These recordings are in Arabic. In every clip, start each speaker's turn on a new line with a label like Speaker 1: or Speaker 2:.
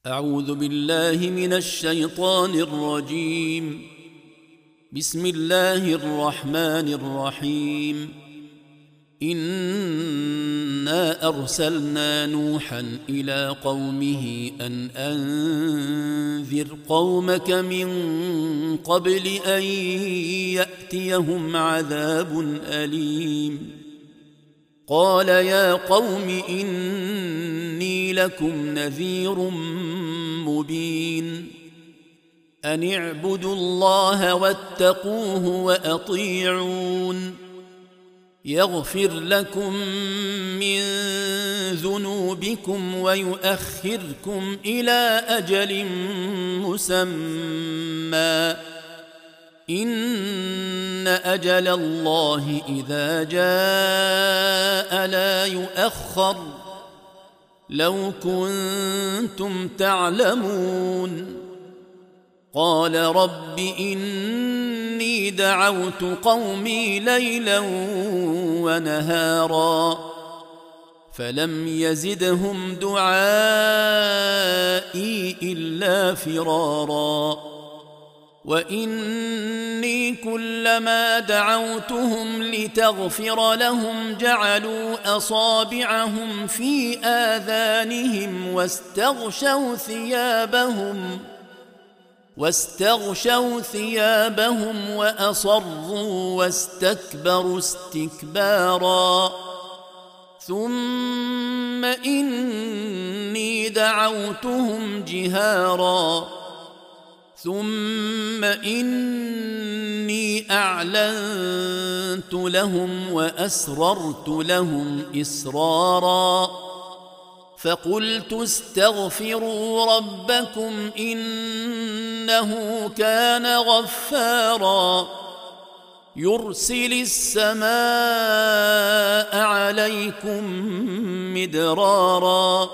Speaker 1: أعوذ بالله من الشيطان الرجيم. بسم الله الرحمن الرحيم. إنا أرسلنا نوحا إلى قومه أن أنذر قومك من قبل أن يأتيهم عذاب أليم. قال يا قوم إني لكم نذير مبين. أن اعبدوا الله واتقوه وأطيعون. يغفر لكم من ذنوبكم ويؤخركم إلى أجل مسمى. إن أجل الله إذا جاء لا يؤخر. لو كنتم تعلمون. قال رب إني دعوت قومي ليلا ونهارا فلم يزدهم دعائي إلا فرارا. وإني كلما دعوتهم لتغفر لهم جعلوا أصابعهم في آذانهم واستغشوا ثيابهم وأصروا واستكبروا استكبارا. ثم إني دعوتهم جهارا ثم إني أعلنت لهم وأسررت لهم إسرارا. فقلت استغفروا ربكم إنه كان غفارا. يرسل السماء عليكم مدرارا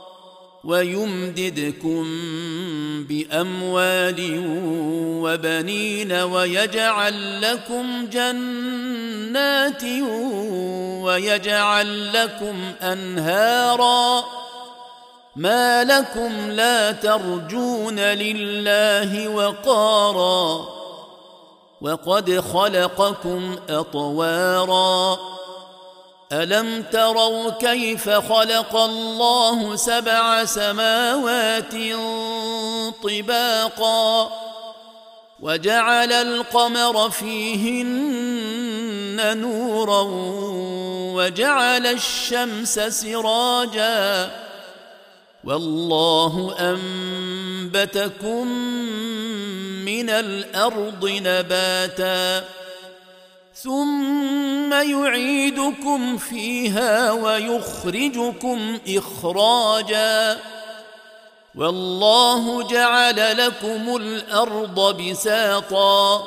Speaker 1: ويمددكم بأموال وبنين ويجعل لكم جنات ويجعل لكم أنهارا. ما لكم لا ترجون لله وقارا وقد خلقكم أطوارا. ألم تروا كيف خلق الله 7 سماوات طباقا وجعل القمر فيهن نورا وجعل الشمس سراجا والله أنبتكم من الأرض نباتا ثم يعيدكم فيها ويخرجكم إخراجا. والله جعل لكم الأرض بساطا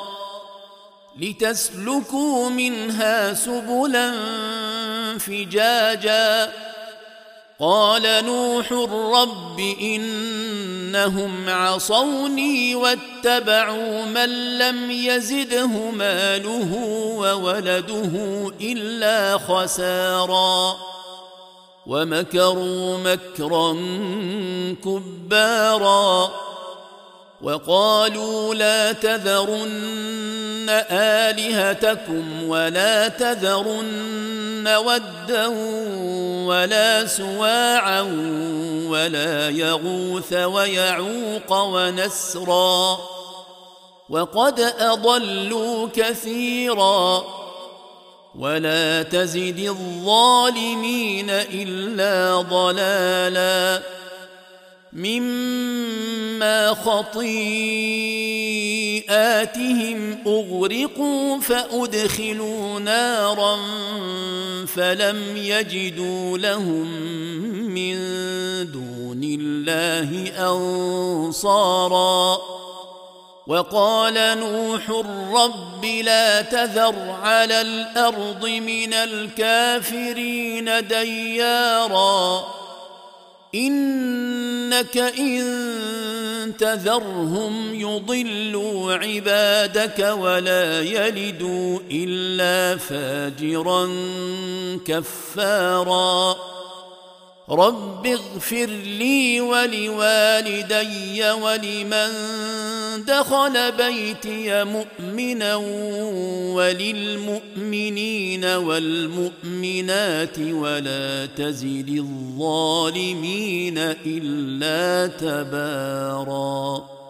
Speaker 1: لتسلكوا منها سبلا فجاجا. قال نوح رب إنهم عصوني واتبعوا من لم يزده ماله وولده إلا خسارا. ومكروا مكرا كبارا وقالوا لا تذرن آلهتكم ولا تذرن ودا ولا سواعا ولا يغوث ويعوق ونسرا وقد أضلوا كثيرا ولا تزد الظالمين إلا ضلالا. مما خطيئاتهم أغرقوا فأدخلوا نارا فلم يجدوا لهم من دون الله أنصارا. وقال نوح رب لا تذر على الأرض من الكافرين ديارا إنك إن تذرهم يضلوا عبادك ولا يلدوا إلا فاجرا كفارا. رب اغفر لي ولوالدي ولمن دخل بيتي مؤمنا وللمؤمنين والمؤمنات ولا تزد الظالمين إلا تباراً.